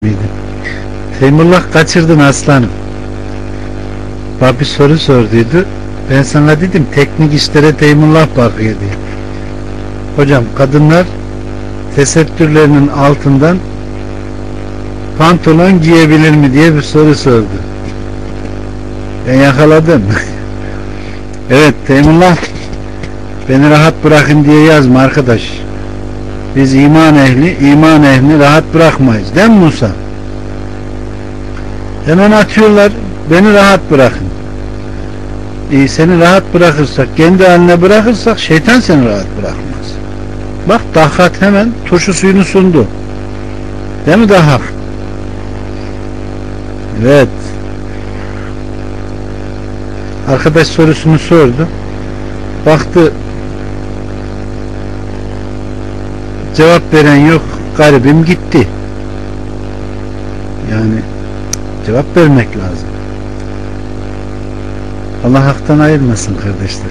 miydi? Teymurllah kaçırdın aslanım. Bana bir soru sorduydu. Ben sana dedim teknik işlere Teymurllah bakıyor diye. Hocam kadınlar tesettürlerinin altından pantolon giyebilir mi diye bir soru sordu. Ben yakaladım. Evet Teymurllah, beni rahat bırakın diye yazma arkadaş. Biz iman ehlini rahat bırakmayız. Değil mi Musa? Hemen atıyorlar. Beni rahat bırakın. Seni rahat bırakırsak, kendi haline bırakırsak şeytan seni rahat bırakmaz. Bak Dahhak hemen turşu suyunu sundu. Değil mi Dahhak? Evet. Arkadaş sorusunu sordu. Baktı cevap veren yok. Garibim gitti. Yani cevap vermek lazım. Allah haktan ayırmasın kardeşler.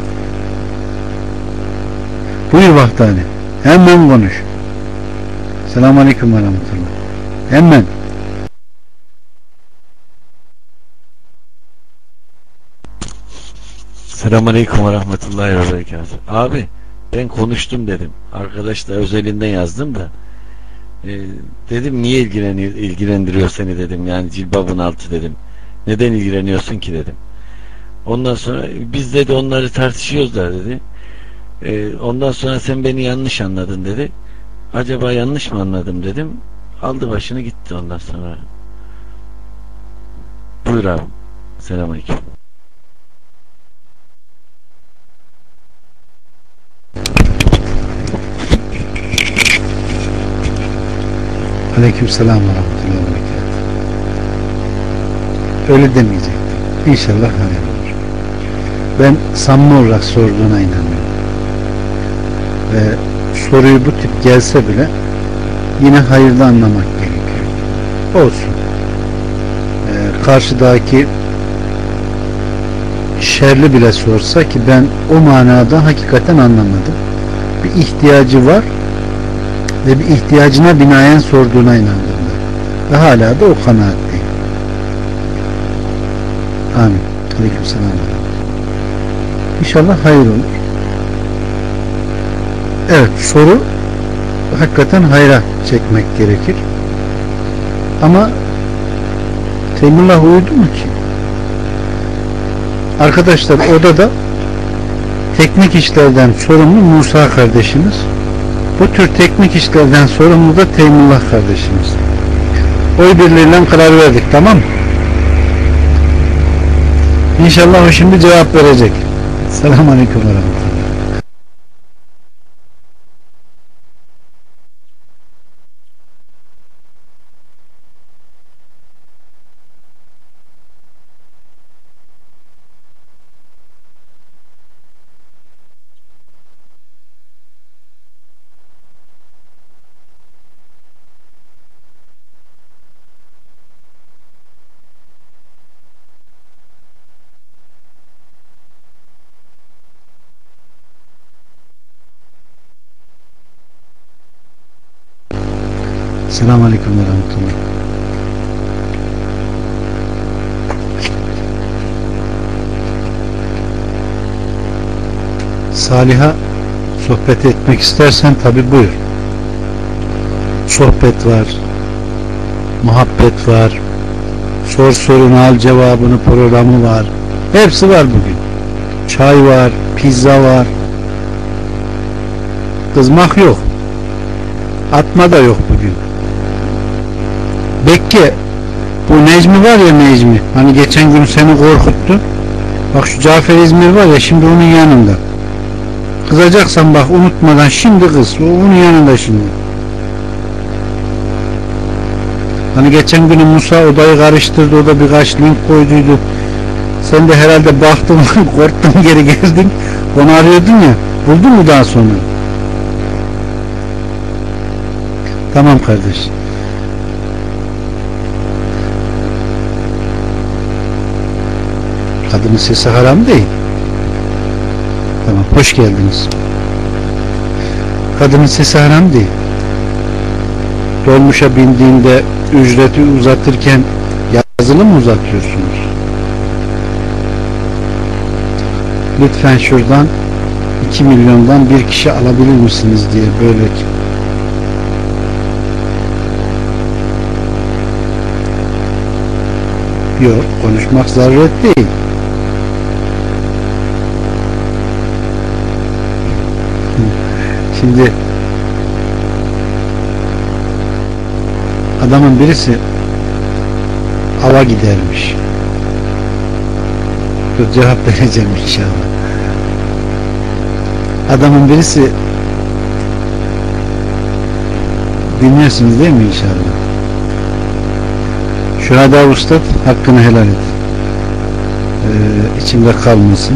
Buyur Vahdani. Hemen konuş. Selamünaleyküm ve rahmetullah. Hemen. Selamünaleyküm ve rahmetullahi ve berekatuhu. Abi ben konuştum dedim. Arkadaşlar özelinden yazdım da dedim niye ilgilendiriyor seni dedim. Yani cilbabın altı dedim. Neden ilgileniyorsun ki dedim. Ondan sonra biz dedi onları tartışıyoruz da dedi. Ondan sonra sen beni yanlış anladın dedi. Acaba yanlış mı anladım dedim. Aldı başını gitti ondan sonra. Buyur abi. Selamünaleyküm. Aleykümselam ve rahmetullahi ve berekatuhu. Öyle demeyecektim. İnşallah hayır olur. Ben samimi olarak sorduğuna inanıyorum. Ve soruyu bu tip gelse bile yine hayırlı anlamak gerekiyor. Olsun. Karşıdaki şerli bile sorsa ki ben o manada hakikaten anlamadım. Bir ihtiyacı var ve bir ihtiyacına binaen sorduğuna inandım ben. Ve hala da o kanaatteyim. Amin. Aleykümselam. İnşallah hayır olur. Evet, soru hakikaten hayra çekmek gerekir. Ama Teymurllah uyudu mu ki? Arkadaşlar odada teknik işlerden sorumlu Musa kardeşimiz. Bu tür teknik işlerden sorumlu da Teymurllah kardeşimiz. Oy birliğiyle karar verdik, tamam mı? İnşallah o şimdi cevap verecek. Selamünaleyküm ve rahmetullah. Selamünaleyküm ve rahmetullah. Saliha sohbet etmek istersen tabi buyur. Sohbet var, muhabbet var, sor sorunu al cevabını programı var. Hepsi var bugün. Çay var, pizza var. Kızmak yok. Atma da yok bugün. Bekle, bu Necmi var ya Necmi, hani geçen gün seni korkuttu. Bak şu Cafer İzmir var ya, şimdi onun yanında. Kızacaksan bak unutmadan şimdi kız, o onun yanında şimdi. Hani geçen gün Musa odayı karıştırdı, o da birkaç link koyduydu. Sen de herhalde baktın, korktun, geri geldin. Onu arıyordun ya, buldun mu daha sonra? Tamam kardeş. Kadının sesi haram değil. Tamam, hoş geldiniz. Kadının sesi haram değil. Dolmuşa bindiğinde ücreti uzatırken yazılı mı uzatıyorsunuz? Lütfen şuradan 2 milyondan bir kişi alabilir misiniz diye böyle. Yok, konuşmak zaruret değil. Şimdi adamın birisi ava gidermiş. Dur, cevap vereceğim inşallah. Adamın birisi, dinliyorsunuz değil mi inşallah? Şurada Ustad, hakkını helal et. İçimde kalmasın.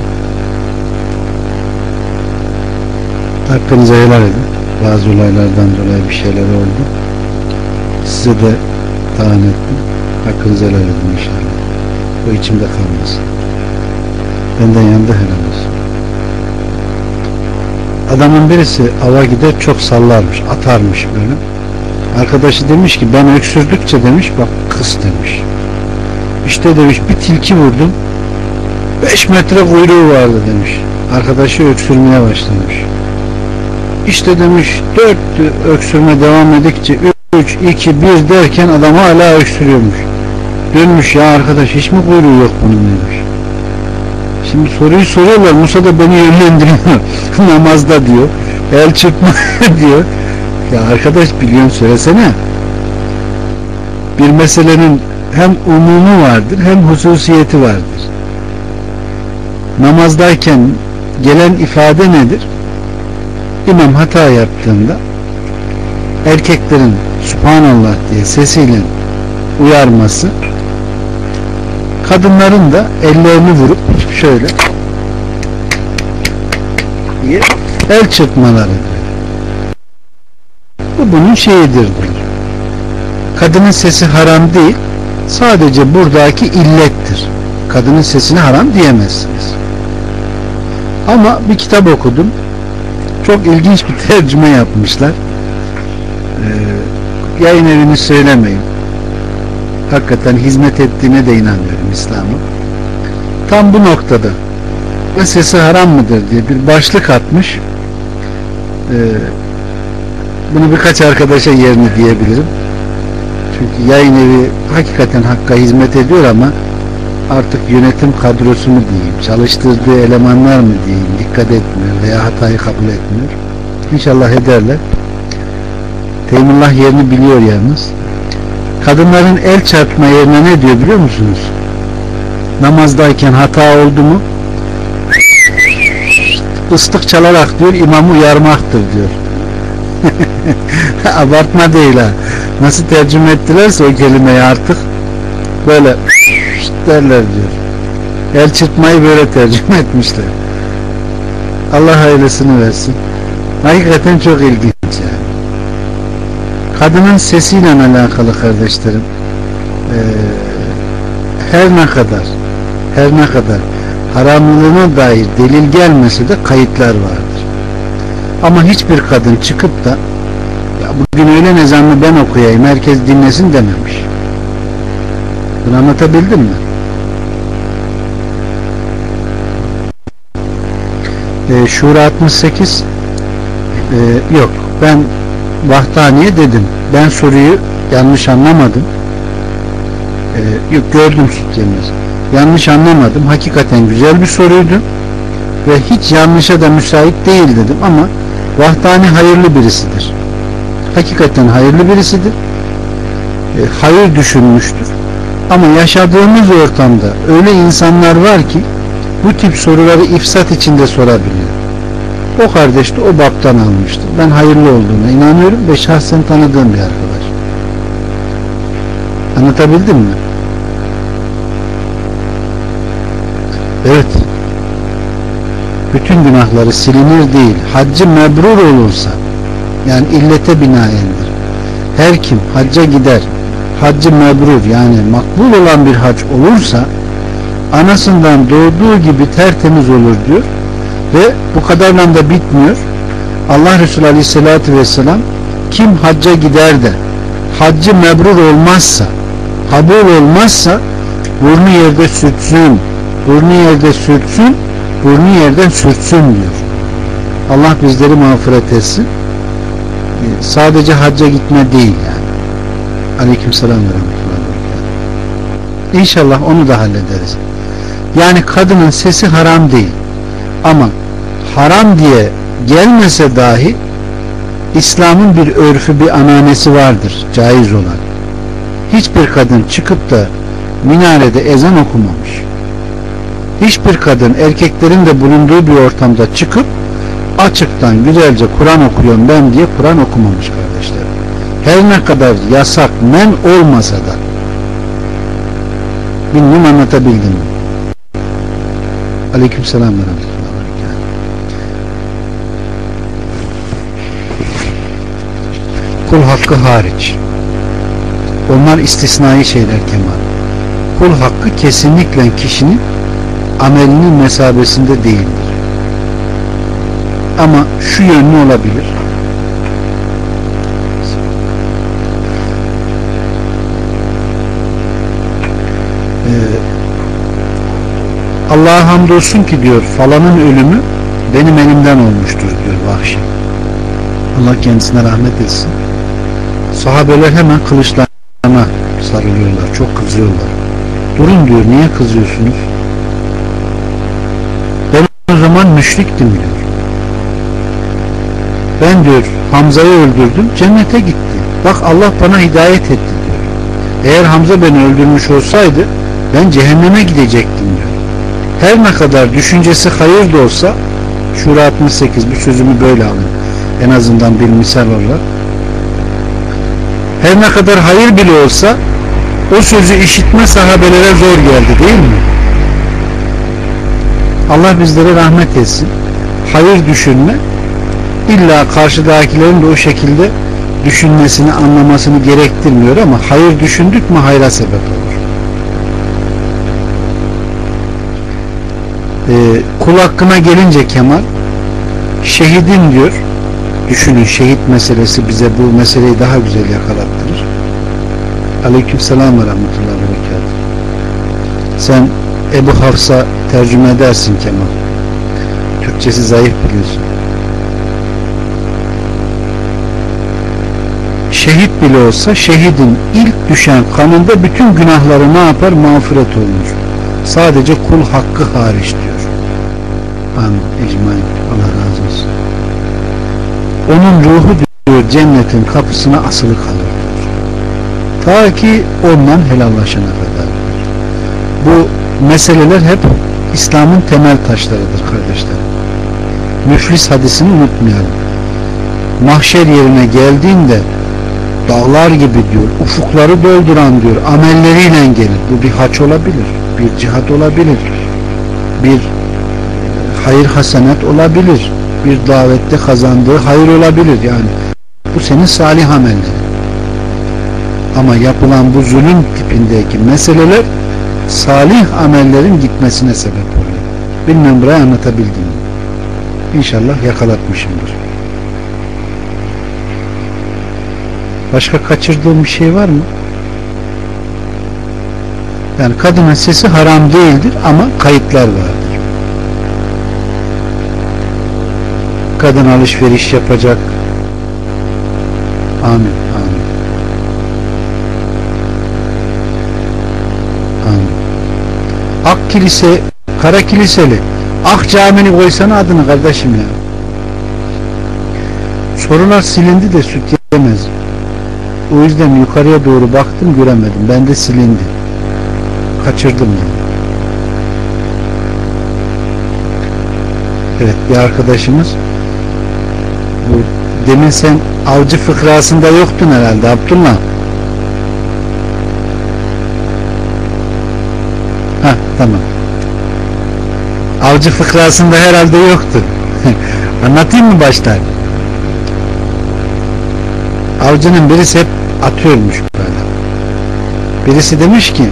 Hakkınızı helal edin. Bazı olaylardan dolayı bir şeyler oldu. Size de tahan ettim. Hakkınızı helal edin inşallah. O içimde kalmasın. Benden yanında helal olsun. Adamın birisi ava gider, çok sallarmış, atarmış böyle. Arkadaşı demiş ki ben öksürdükçe demiş, bak kız demiş. İşte demiş bir tilki vurdum, 5 metre kuyruğu vardı demiş. Arkadaşı öksürmeye başlamış. İşte demiş 4 öksürme devam edikçe 3, 2, 1 derken adam hala öksürüyormuş. Dönmüş, ya arkadaş hiç mi kuyruğu yok bunun demiş. Şimdi soruyu soruyorlar, Musa da beni yönlendiriyor. Namazda diyor, el çırpma diyor. Ya arkadaş biliyorsun, söylesene. Bir meselenin hem umumu vardır hem hususiyeti vardır. Namazdayken gelen ifade nedir? İmam hata yaptığında erkeklerin Subhanallah diye sesiyle uyarması, kadınların da ellerini vurup şöyle diye el çırpmalarıdır. Bu bunun şeyidir diyor. Kadının sesi haram değil, sadece buradaki illettir. Kadının sesine haram diyemezsiniz. Ama bir kitap okudum. Çok ilginç bir tercüme yapmışlar. Yayın evini söylemeyin. Hakikaten hizmet ettiğine de inanıyorum İslam'ın. Tam bu noktada sesi haram mıdır diye bir başlık atmış. Bunu birkaç arkadaşa yerini diyebilirim. Çünkü yayın evi hakikaten hakka hizmet ediyor ama artık yönetim kadrosu mu diyeyim, çalıştırdığı elemanlar mı diyeyim, dikkat etmiyor veya hatayı kabul etmiyor. İnşallah ederler. Teymullah yerini biliyor yalnız. Kadınların el çarpma yerine ne diyor biliyor musunuz? Namazdayken hata oldu mu ıslık çalarak diyor, imamı uyarmaktır diyor. Abartma değil ha. Nasıl tercüme ettilerse o kelimeyi artık böyle derler diyor. El çırpmayı böyle tercüme etmişler. Allah hayırlısını versin. Hakikaten çok ilginç yani. Kadının sesiyle alakalı kardeşlerim, her ne kadar haramlılığına dair delil gelmese de kayıtlar vardır. Ama hiçbir kadın çıkıp da ya bugün öğlen ezanını ben okuyayım, herkes dinlesin dememiş. Bunu anlatabildim mi? Şura 68 yok, ben Vahdaniye dedim. Ben soruyu yanlış anlamadım. Yok, gördüm sütlemez. Yanlış anlamadım. Hakikaten güzel bir soruydu. Ve hiç yanlışa da müsait değil dedim ama Vahdani hayırlı birisidir. Hakikaten hayırlı birisidir. Hayır düşünmüştür. Ama yaşadığımız ortamda öyle insanlar var ki bu tip soruları ifsat içinde sorabiliyor. O kardeş de o baptan almıştır. Ben hayırlı olduğuna inanıyorum ve şahsen tanıdığım bir arkadaş. Anlatabildim mi? Evet. Bütün günahları silinir değil. Haccı mebrur olursa, yani illete binaendir. Her kim hacca gider, haccı mebrur yani makbul olan bir hac olursa, anasından doğduğu gibi tertemiz olur diyor. Ve bu kadarla da bitmiyor. Allah Resulü Aleyhisselatü Vesselam kim hacca gider de haccı mebrur olmazsa, kabul olmazsa burnu yerde sürtsün, burnu yerde sürtsün, burnu yerden sürtsün diyor. Allah bizleri mağfiret etsin. Sadece hacca gitme değil yani. Aleykümselam ve rahmetullahi ve berekatuhu. İnşallah onu da hallederiz. Yani kadının sesi haram değil. Ama haram diye gelmese dahi İslam'ın bir örfü, bir ananesi vardır caiz olan. Hiçbir kadın çıkıp da minarede ezan okumamış. Hiçbir kadın erkeklerin de bulunduğu bir ortamda çıkıp açıktan güzelce Kur'an okuyorum ben diye Kur'an okumamış kardeşlerim. Her ne kadar yasak, men olmasa da. Bilmiyorum anlatabildim mi? Aleykümselam ve rahmetullahi ve berekatuhu. Kul hakkı hariç. Onlar istisnai şeyler Kemal. Kul hakkı kesinlikle kişinin amelinin mesabesinde değildir. Ama şu yönlü olabilir. Allah'a hamdolsun ki diyor falanın ölümü benim elimden olmuştur diyor Vahşi. Allah kendisine rahmet etsin. Sahabeler hemen kılıçlarına sarılıyorlar. Çok kızıyorlar. Durun diyor, niye kızıyorsunuz? Ben o zaman müşriktim diyor. Ben diyor Hamza'yı öldürdüm, cennete gitti. Bak Allah bana hidayet etti diyor. Eğer Hamza beni öldürmüş olsaydı ben cehenneme gidecektim diyor. Her ne kadar düşüncesi hayır da olsa, Şura 68 bu sözümü böyle alın. En azından bir misal olarak. Her ne kadar hayır bile olsa o sözü işitme sahabelere zor geldi değil mi? Allah bizlere rahmet etsin. Hayır düşünme illa karşıdakilerin de o şekilde düşünmesini, anlamasını gerektirmiyor ama hayır düşündük mü hayra sebep olur. Kul hakkına gelince Kemal, şehidin diyor, düşünün şehit meselesi bize bu meseleyi daha güzel yakalattırır. Aleykümselam ve rahmetullahi ve berekatuhu. Sen Ebu Hafs'a tercüme edersin Kemal. Türkçesi zayıf biliyorsun. Şehit bile olsa şehidin ilk düşen kanında bütün günahları ne yapar? Mağfiret olunur. Sadece kul hakkı hariç diyor. Amin. Ecmaîn. Allah razı olsun. Onun ruhu diyor cennetin kapısına asılı kalır diyor. Ta ki ondan helallaşana kadar. Bu meseleler hep İslam'ın temel taşlarıdır kardeşler. Müflis hadisini unutmayalım. Mahşer yerine geldiğinde dağlar gibi diyor, ufukları dolduran diyor, amelleriyle gelir. Bu bir haç olabilir, bir cihat olabilir, bir hayır hasenat olabilir, bir davette kazandığı hayır olabilir yani. Bu senin salih amelleri. Ama yapılan bu zulüm tipindeki meseleler salih amellerin gitmesine sebep oluyor. Bilmem burayı anlatabildim mi? İnşallah yakalatmışımdır. Başka kaçırdığım bir şey var mı? Yani kadının sesi haram değildir ama kayıtlar vardır. Kadın alışveriş yapacak. Amin. Amin. Amin. Ak kilise, kara kiliseli. Ak camini koysana adını kardeşim ya. Sorular silindi de süt yemez. O yüzden yukarıya doğru baktım göremedim. Ben de silindi. Kaçırdım yani. Evet bir arkadaşımız bu demin sen avcı fıkrasında yoktun herhalde Abdullah. Ha tamam. Avcı fıkrasında herhalde yoktu. Anlatayım mı baştan? Avcının birisi hep atıyormuş böyle. Birisi demiş ki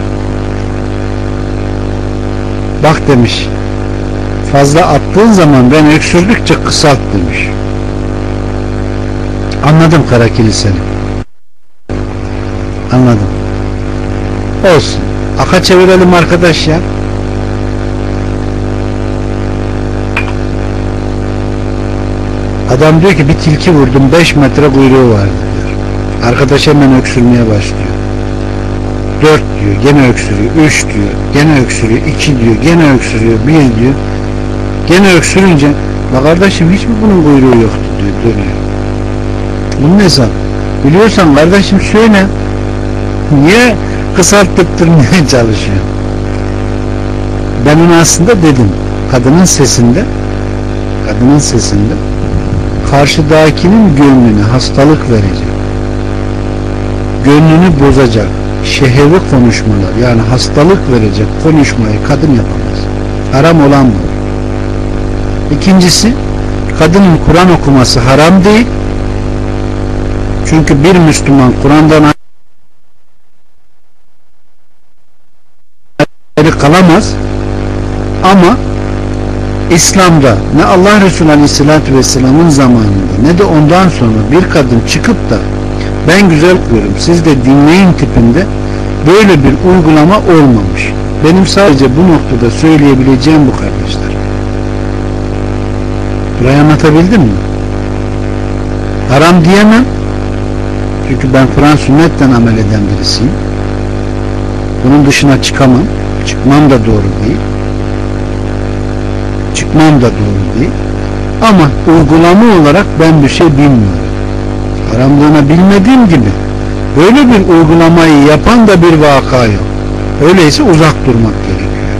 bak demiş fazla attığın zaman ben öksürdükçe kısalt demiş. Anladım kara kiliseni. Anladım. Olsun. Aka çevirelim arkadaş ya. Adam diyor ki bir tilki vurdum, 5 metre kuyruğu vardı diyor. Arkadaş hemen öksürmeye başlıyor. 4 diyor, gene öksürüyor. 3 diyor, gene öksürüyor. 2 diyor, gene öksürüyor. 1 diyor. Gene öksürünce, la kardeşim hiç mi bunun kuyruğu yoktu diyor, dönüyor. Bunun hesap. Biliyorsan kardeşim söyle. Niye kısalttırmaya çalışıyor? Ben ona aslında dedim. Kadının sesinde karşıdakinin gönlüne hastalık verecek, gönlünü bozacak şehirli konuşmalar, yani hastalık verecek konuşmayı kadın yapamaz. Haram olan bu. İkincisi, kadının Kur'an okuması haram değil. Çünkü bir Müslüman Kur'an'dan ayrı kalamaz. Ama İslam'da ne Allah Resulü Aleyhisselatü Vesselam'ın zamanında ne de ondan sonra bir kadın çıkıp da ben güzel okuyorum siz de dinleyin tipinde böyle bir uygulama olmamış. Benim sadece bu noktada söyleyebileceğim bu kardeşler. Burayı anlatabildim mi? Haram diyemem. Çünkü ben Kur'an sünnetten amel eden birisiyim. Bunun dışına çıkamam. Çıkmam da doğru değil. Ama uygulama olarak ben bir şey bilmiyorum. Haramlığını bilmediğim gibi böyle bir uygulamayı yapan da bir vaka yok. Öyleyse uzak durmak gerekiyor.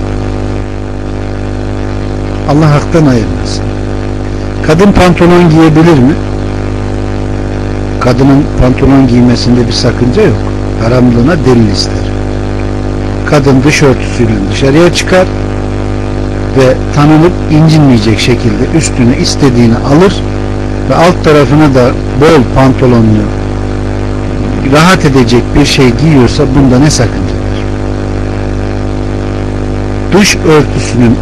Allah haktan ayırmasın. Kadın pantolon giyebilir mi? Kadının pantolon giymesinde bir sakınca yok. Haramlığına delil ister. Kadın dış örtüsüyle dışarıya çıkar ve tanınıp incinmeyecek şekilde üstüne istediğini alır ve alt tarafına da bol pantolonlu rahat edecek bir şey giyiyorsa bunda ne sakınca var? Dış örtüsünün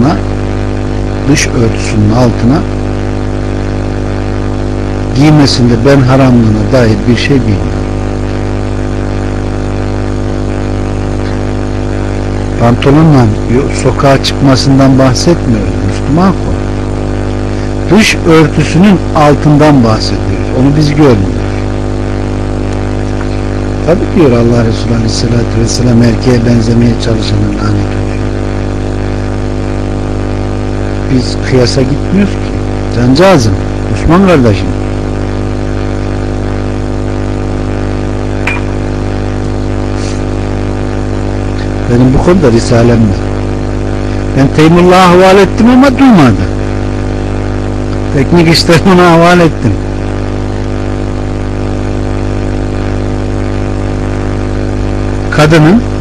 altına giymesinde ben haramlığına dair bir şey bilmiyorum. Pantolonla sokağa çıkmasından bahsetmiyoruz. Müslüman konu. Dış örtüsünün altından bahsediyoruz. Onu biz görmüyoruz. Tabi diyor Allah Resulü Aleyhisselatü Vesselam erkeğe benzemeye çalışanın lanet oluyor. Biz kıyasa gitmiyoruz ki. Cancağızım, Müslüman kardeşim. Benim bu konuda risalem var. Ben Teymullah'a havale ettim ama duymadı. Teknik işlerini ona havale ettim. Kadının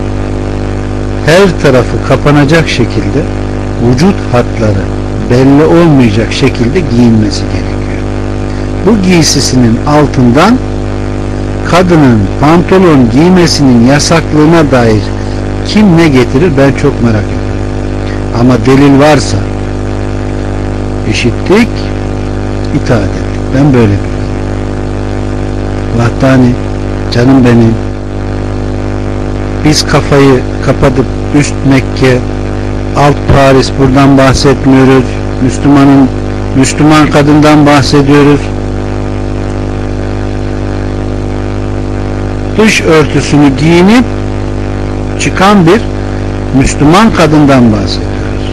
her tarafı kapanacak şekilde vücut hatları belli olmayacak şekilde giyinmesi gerekiyor. Bu giysisinin altından kadının pantolon giymesinin yasaklığına dair kim ne getirir ben çok merak ediyorum. Ama delil varsa işittik, itaat ettik. Ben böyle biliyorum. Vahdani, canım benim, biz kafayı kapatıp üst Mekke, alt Paris buradan bahsetmiyoruz. Müslüman kadından bahsediyoruz. Dış örtüsünü giyinip çıkan bir Müslüman kadından bahsediyoruz.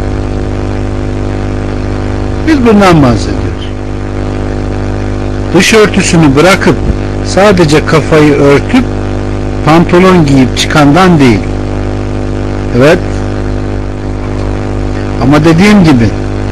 Biz bundan bahsediyoruz. Dış örtüsünü bırakıp sadece kafayı örtüp pantolon giyip çıkandan değil. Evet. Ama dediğim gibi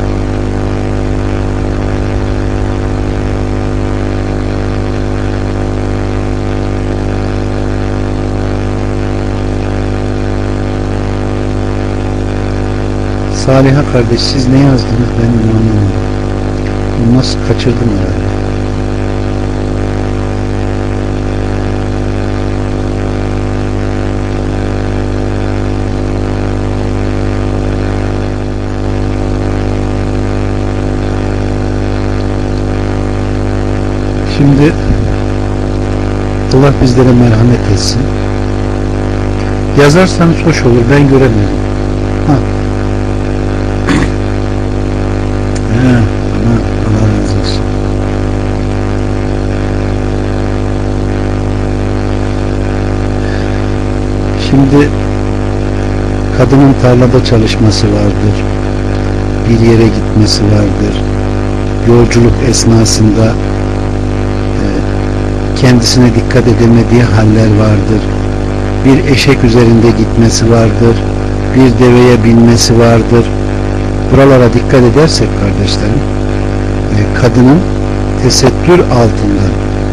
Saliha kardeş siz ne yazdınız ben anlamadım. Bunu nasıl kaçırdım herhalde. Şimdi Allah bizlere merhamet etsin. Yazarsanız hoş olur. Ben göremedim. Ha. Allah razı olsun. Şimdi kadının tarlada çalışması vardır. Bir yere gitmesi vardır. Yolculuk esnasında kendisine dikkat edemediği haller vardır. Bir eşek üzerinde gitmesi vardır. Bir deveye binmesi vardır. Buralara dikkat edersek kardeşlerim, kadının tesettür altında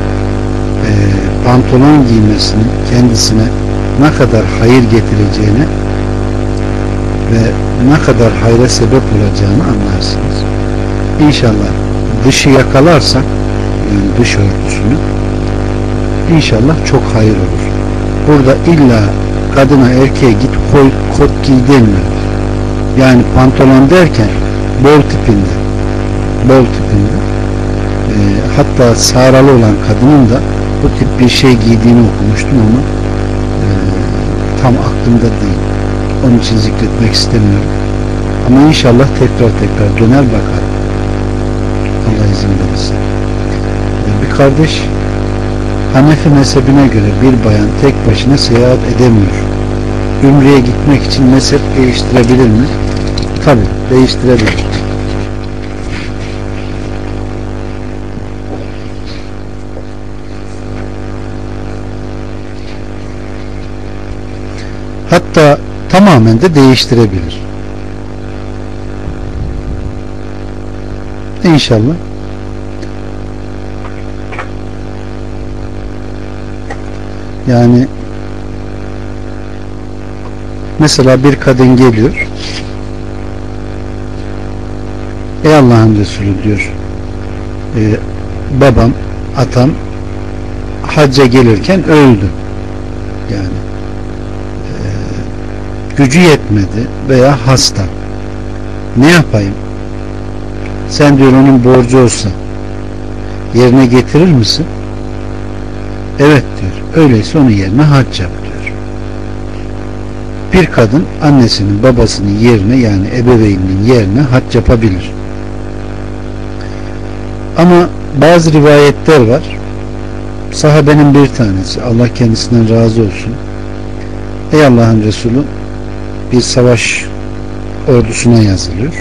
pantolon giymesinin kendisine ne kadar hayır getireceğini ve ne kadar hayra sebep olacağını anlarsınız. İnşallah dışı yakalarsak, yani dış örtüsünü, İnşallah çok hayır olur. Burada illa kadına erkeğe git kot giy demiyor. Yani pantolon derken bol tipinde. Hatta sağralı olan kadının da bu tip bir şey giydiğini okumuştum ama tam aklımda değil. Onun için zikretmek istemiyorum. Ama inşallah tekrar döner bakar. Allah izin verirse. Bir kardeş, Hanefi mezhebine göre bir bayan tek başına seyahat edemiyor. Ümreye gitmek için mezhep değiştirebilir mi? Tabii değiştirebilir. Hatta tamamen de değiştirebilir. İnşallah. Yani mesela bir kadın geliyor, ey Allah'ın Resulü diyor, babam, atam hacca gelirken öldü. Yani gücü yetmedi veya hasta. Ne yapayım? Sen diyor onun borcu olsa yerine getirir misin? Evet diyor. Öyleyse onun yerine hac yap diyor. Bir kadın annesinin babasının yerine, yani ebeveyninin yerine hac yapabilir. Ama bazı rivayetler var. Sahabenin bir tanesi, Allah kendisinden razı olsun, ey Allah'ın Resulü, bir savaş ordusuna yazılıyor.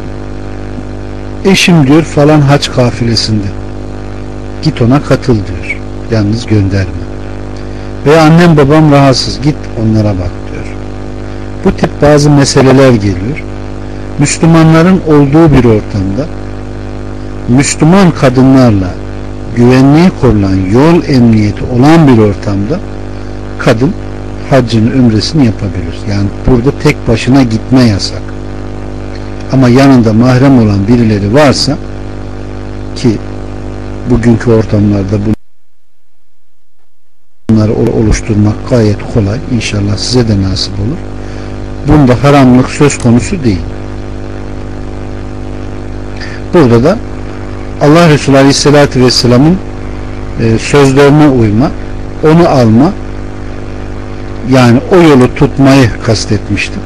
Eşim diyor falan hac kafilesinde. Git ona katıl diyor. Yalnız gönderme. Veya annem babam rahatsız, git onlara bak diyor. Bu tip bazı meseleler geliyor. Müslümanların olduğu bir ortamda Müslüman kadınlarla güvenliği korulan, yol emniyeti olan bir ortamda kadın haccını, ümresini yapabilir. Yani burada tek başına gitme yasak. Ama yanında mahrem olan birileri varsa, ki bugünkü ortamlarda bunları oluşturmak gayet kolay. İnşallah size de nasip olur. Bunda haramlık söz konusu değil. Burada da Allah Resulü Aleyhisselatü Vesselam'ın sözlerine uyma, onu alma, yani o yolu tutmayı kastetmiştim.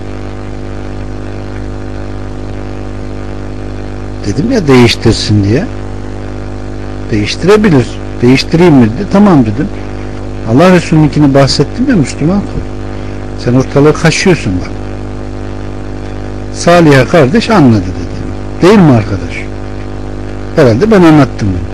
Dedim ya değiştirsin diye. Değiştirebilir. Değiştireyim mi dedi. Tamam dedim. Allah Resulü'nünkini bahsettim ya, Müslüman kul. Sen ortalığı kaşıyorsun bak. Salih'e kardeş anladı dedim. Değil mi arkadaş? Herhalde ben anlattım bunu.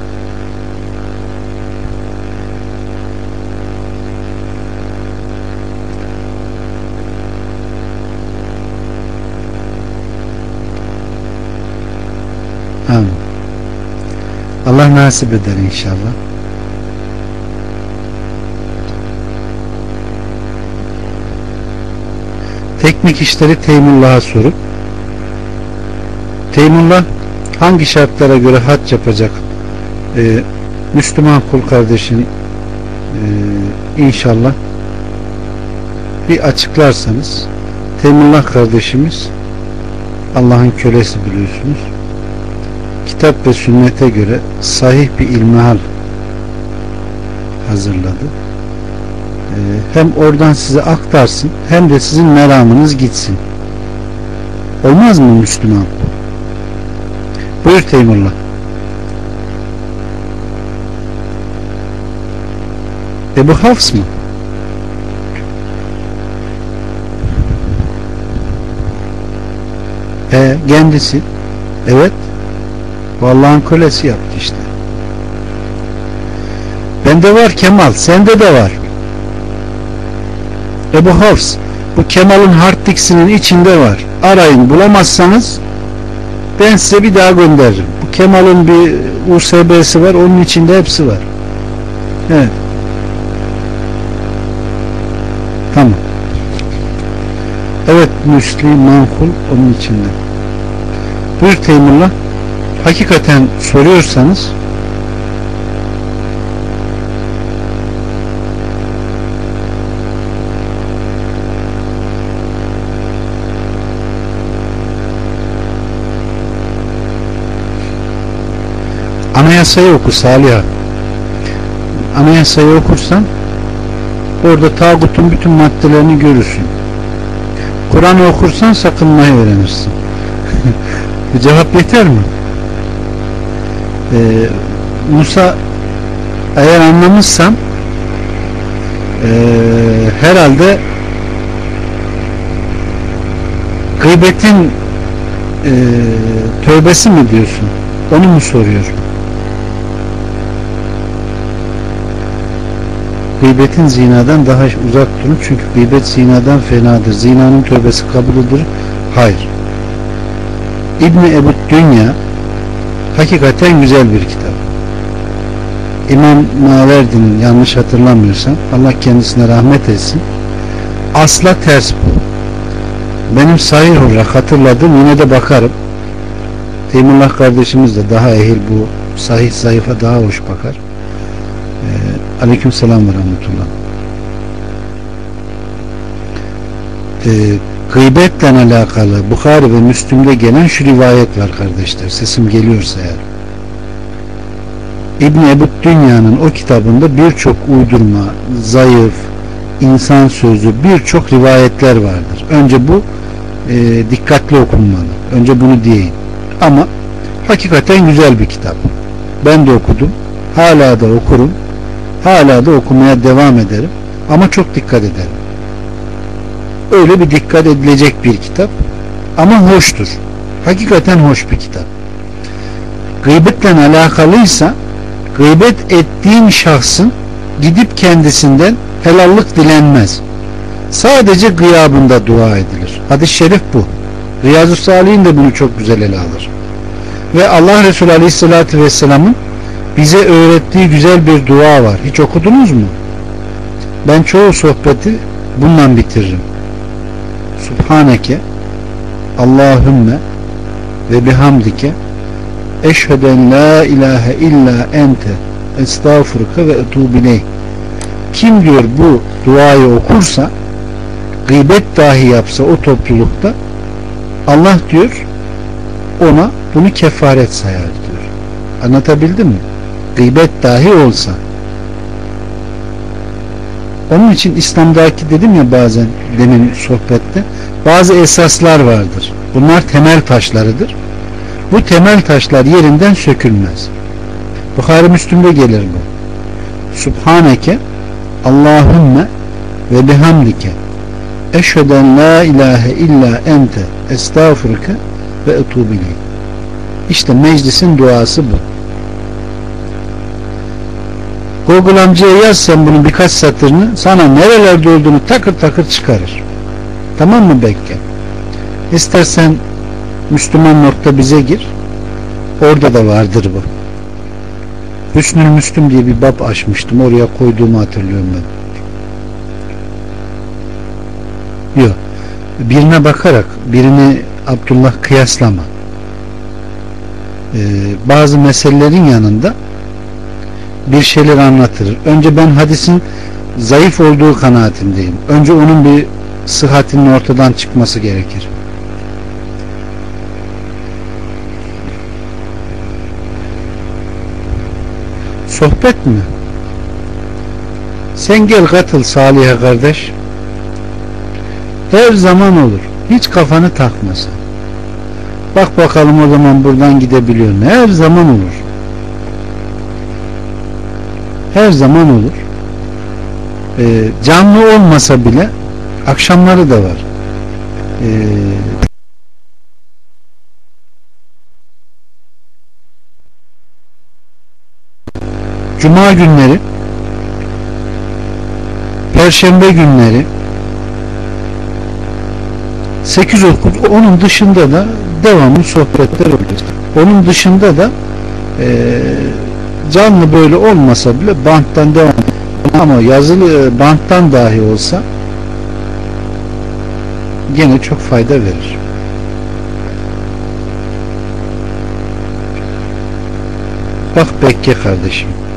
Amin. Allah nasip eder inşallah. Teknik işleri Teymullah'a sorup, Teymullah hangi şartlara göre hac yapacak Müslüman kul kardeşin inşallah bir açıklarsanız. Teymullah kardeşimiz Allah'ın kölesi biliyorsunuz. Kitap ve sünnete göre sahih bir ilmihal hazırladı. Hem oradan size aktarsın hem de sizin meramınız gitsin. Olmaz mı Müslüman? Buyur Teymurullah. Ebu Hafs mı? Kendisi. Evet. Allah'ın kölesi yaptı işte. Bende var Kemal, sende de var. Ebu Hafs, bu Kemal'in hard disk'inin içinde var. Arayın, bulamazsanız ben size bir daha gönderirim. Bu Kemal'in bir USB'si var, onun içinde hepsi var. Evet. Tamam. Evet, Müslüman kul onun içinde. Buyur Teymurullah. Hakikaten soruyorsanız Anayasayı oku Salih. Anayasayı okursan orada tağutun bütün maddelerini görürsün. Kur'an'ı okursan sakınmayı öğrenirsin. Bu cevap yeter mi? Musa, eğer anlamışsam herhalde gıybetin tövbesi mi diyorsun? Onu mu soruyor? Gıybetin zinadan daha uzak durun. Çünkü gıybet zinadan fenadır. Zinanın tövbesi kabul edilir. Hayır. İbn-i Ebu Dünya hakikaten güzel bir kitap. İmam Maverdi'nin, yanlış hatırlamıyorsam, Allah kendisine rahmet etsin, asla ters bu. Benim sahih olarak hatırladım, yine de bakarım. Teymurullah kardeşimiz de daha ehil, bu sahih sayfa daha hoş bakar. Aleykümselam ve rahmetullah. Gıybetle alakalı Bukhari ve Müslim'de gelen şu rivayet var kardeşler, sesim geliyorsa eğer. İbn-i Ebu Dünya'nın o kitabında birçok uydurma, zayıf, insan sözü, birçok rivayetler vardır. Önce bu dikkatli okunmalı. Önce bunu diyeyim. Ama hakikaten güzel bir kitap. Ben de okudum. Hala da okurum. Hala da okumaya devam ederim. Ama çok dikkat ederim. Öyle bir dikkat edilecek bir kitap. Ama hoştur. Hakikaten hoş bir kitap. Gıybetle alakalıysa gıybet ettiğin şahsın gidip kendisinden helallik dilenmez. Sadece gıyabında dua edilir. Hadis-i şerif bu. Riyazu Salih'in de bunu çok güzel ele alır. Ve Allah Resulü Aleyhisselatü Vesselam'ın bize öğrettiği güzel bir dua var. Hiç okudunuz mu? Ben çoğu sohbeti bundan bitiririm. Subhaneke Allahümme ve bihamdike eşheden la ilahe illa ente estağfurke ve etûbileyh. Kim diyor bu duayı okursa, gıybet dahi yapsa o toplulukta, Allah diyor ona bunu kefaret sayar diyor. Anlatabildim mi? Gıybet dahi olsa. Onun için İslam'daki, dedim ya bazen demin sohbette, bazı esaslar vardır. Bunlar temel taşlarıdır. Bu temel taşlar yerinden sökülmez. Bukhari Müslim'de gelir bu. Subhaneke Allahümme ve bihamdike eşheden la ilahe illa ente estağfurke ve etûbileyh. İşte meclisin duası bu. Google amcaya yaz sen bunun birkaç satırını, sana nerelerde olduğunu takır takır çıkarır. Tamam mı Bekke? İstersen Müslüman nokta bize gir. Orada da vardır bu. Hüsnül Müslüm diye bir bab açmıştım. Oraya koyduğumu hatırlıyorum ben. Yok. Birine bakarak birini Abdullah kıyaslama. Bazı meselelerin yanında bir şeyler anlatır. Önce ben hadisin zayıf olduğu kanaatindeyim. Önce onun bir sıhhatinin ortadan çıkması gerekir. Sohbet mi? Sen gel katıl Salih'e kardeş. Her zaman olur. Hiç kafanı takma sen. Bak bakalım o zaman buradan gidebiliyor mu? Her zaman olur. Her zaman olur. Canlı olmasa bile akşamları da var. Cuma günleri, Perşembe günleri 8-9, onun dışında da devamlı sohbetler oluyor. Onun dışında da canlı böyle olmasa bile banttan devam, ama yazılı banttan dahi olsa gene çok fayda verir. Bak Bekke kardeşim,